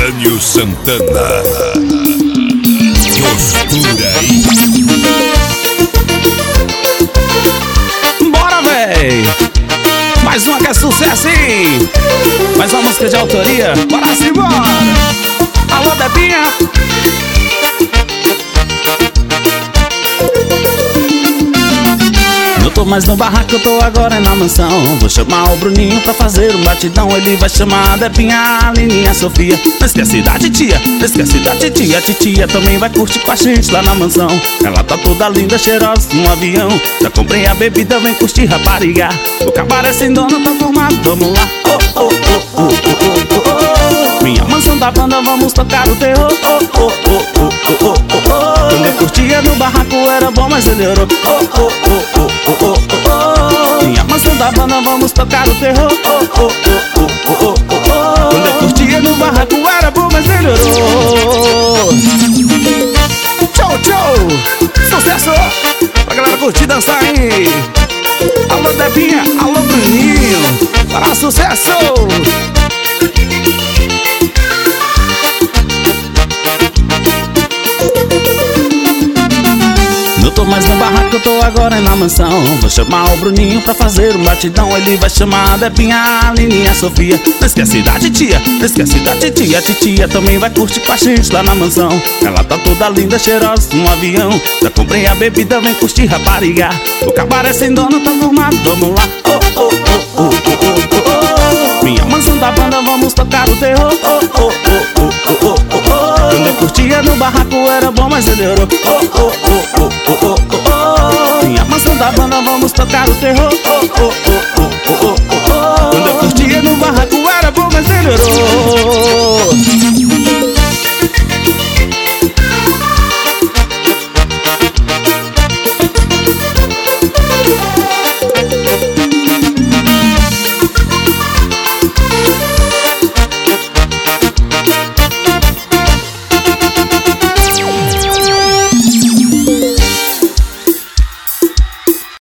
Jânio Santana. Postura aí. Bora, véi! Mais uma que é sucesso, hein? Mais uma música de autoria. Bora se bora! Alô, Debinha! Não tô mais no barraco, eu tô agora na mansão. Vou chamar o Bruninho pra fazer um batidão. Ele vai chamar a Debinha, a Aline e a Sofia. Não esquece da titia, não esquece da titia. A titia também vai curtir com a gente lá na mansão. Ela tá toda linda, cheirosa no avião. Já comprei a bebida, vem curtir rapariga. O cabaré sem dono tá formado, vamos lá. Oh, oh, oh, oh, oh, oh, oh. Minha mansão da banda, vamos tocar o terror. Oh, oh, oh, oh, oh, oh, oh. Quando eu curtia no barraco era bom, mas ele orou. Oh, oh, oh, oh, oh, oh, oh. Minha mansão da banda, vamos tocar o terror. Oh, oh, oh, oh, oh, oh, oh. Quando eu curtia no barraco era bom, mas ele orou. Tchau, tchau. Sucesso pra galera curtir, dançar, hein? Alô, Debinha, alô, Bruninho. Para sucesso! Não tô mais no barraco, eu tô agora na mansão. Vou chamar o Bruninho pra fazer um batidão. Ele vai chamar a Debinha, a Aline e a Sofia. Não esquece da titia, não esquece da titia. A titia também vai curtir com a gente lá na mansão. Ela tá toda linda, cheirosa no avião. Já comprei a bebida, vem curtir rapariga. O cabaré sem dono tá formado, vamos lá. Oh, oh, oh, oh, oh, oh, oh. Minha mansão da banda, vamos tocar o terror. Oh, oh, oh, oh, oh, oh, oh. Quando eu curtia no barraco era bom, mas ele orou. Oh, oh, oh, oh, oh, oh, oh. Minha mansão da banda, vamos tocar o terror. Oh, oh, oh, oh, oh, oh, oh. Quando eu curtia no barraco era bom, mas ele orou.